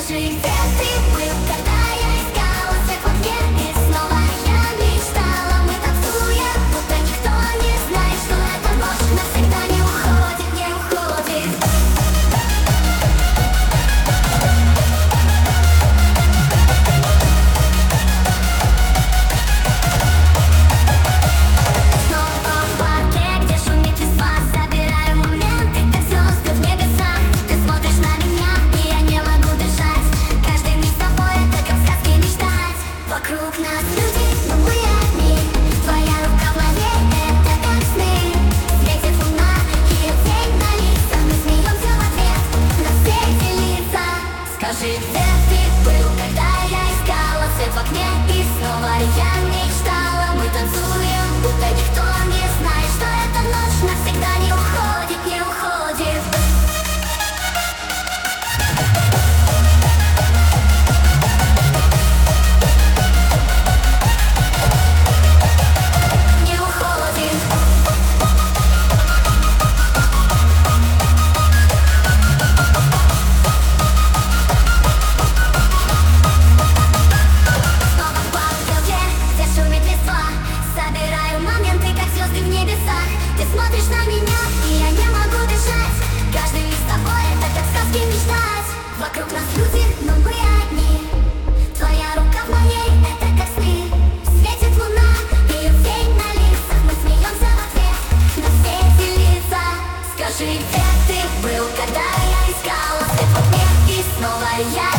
Скажи, где ты был, когда я искала свет в окне, и снова я мечтала. Мы танцуем, будто никто не знает, что эта ночь навсегда не уходит, не уходит. Снова в парке, где шумит листва, собираю моменты, как звезды в небесах. Ты смотришь на меня, и я не могу дышать. Каждый миг с тобой — это как в сказке мечтать. Вокруг нас люди, но мы одни. Твоя рука в моей — это как сны. Светит луна, ее тень на лицах. Мы смеемся в ответ на все эти лица. Скажи, где ты был, когда я искала свет в окне, и снова я мечтала. Мы танцуем, будто никто не знает, что эта ночь навсегда не уходит, не уходит. Не уходит. Снова в парке, где шумит листва, собираю моменты, как звезды в небесах. Ты смотришь на меня, и я не могу дышать. Каждый миг с тобой — это как в сказке мечтать. Вокруг нас люди, но мы одни. Твоя рука в моей — это как сны. Светит луна, ее тень на лицах. Мы смеемся в ответ на все эти лица. Скажи, где ты был, когда я искала свет в окне, и снова я